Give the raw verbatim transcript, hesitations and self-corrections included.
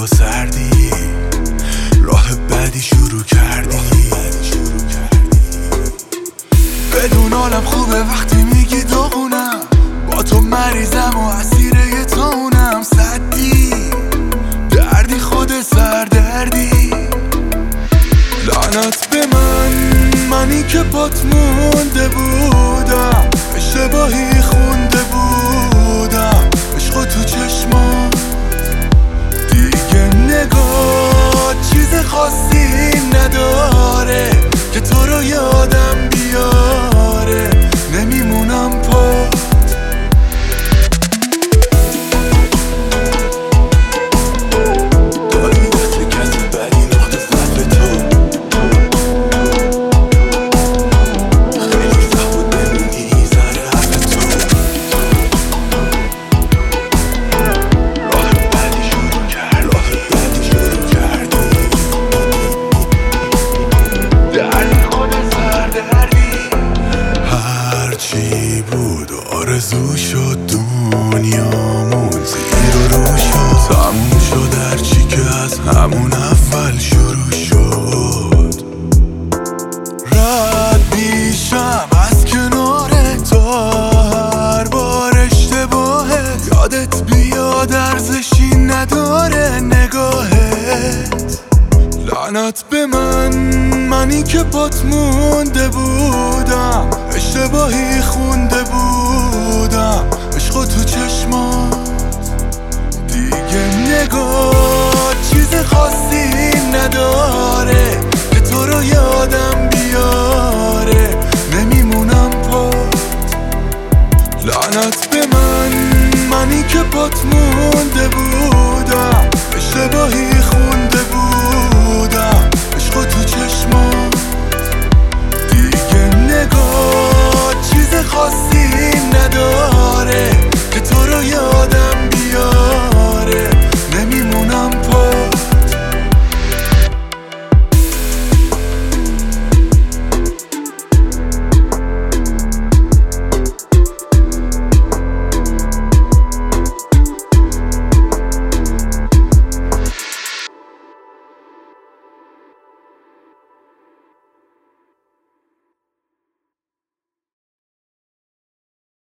سردی راه بعدی شروع کردی. بدون عالم خوبه وقتی میگی داغونم، با تو مریضم و اسیر یه تاونم. صدی دردی خود سردردی، لعنت به من، منی که پات مونده بودم، اشتباهی خونده بودم عشق تو چشمات. دیگه نگاه چیز خاصی نداره که تو رو یادم بیاره، نمیمونم پات. هرچی بود آرزو شد دنیامون زیر و رو شد، تموم شد هرچی که از همون اول شروع شد. رد میشم از کنار تو هر بار اشتباهت، یادت بیاد ارزشی نداره نگاهت. لعنت به من، منی که پات مونده بودم، اشتباهی خونده بودم عشق تو چشمات. دیگه نگاه چیز خاصی نداره که تو رو یادم بیاره، نمیمونم پات. لعنت به من، منی که پات مونده بودم، اشتباهی خونده بودم